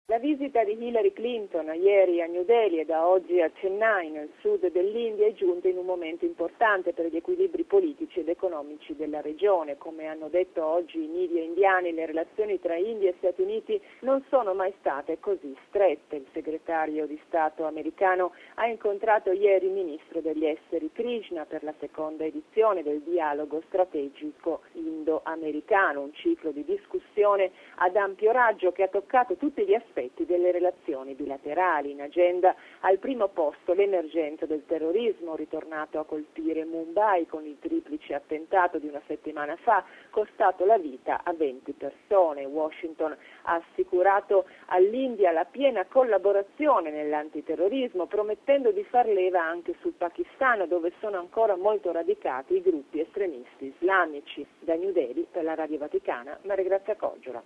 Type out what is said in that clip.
La visita di Hillary Clinton ieri a New Delhi e da oggi a Chennai, nel sud dell'India, è giunta in un momento importante per gli equilibri politici ed economici della regione. Come hanno detto oggi i media indiani, le relazioni tra India e Stati Uniti non sono mai state così strette. Il segretario di Stato americano ha incontrato ieri il ministro degli esteri Krishna per la seconda edizione del dialogo strategico indo-americano, un ciclo di discussione ad ampio raggio che ha toccato tutti gli aspetti delle relazioni bilaterali. In agenda al primo posto l'emergenza del terrorismo, ritornato a colpire Mumbai con il triplice attentato di una settimana fa, costato la vita a 20 persone. Washington ha assicurato all'India la piena collaborazione nell'antiterrorismo, promettendo di far leva anche sul Pakistan, dove sono ancora molto radicati i gruppi estremisti islamici. Da New Delhi, per la Radio Vaticana, Maria Grazia Coggiola.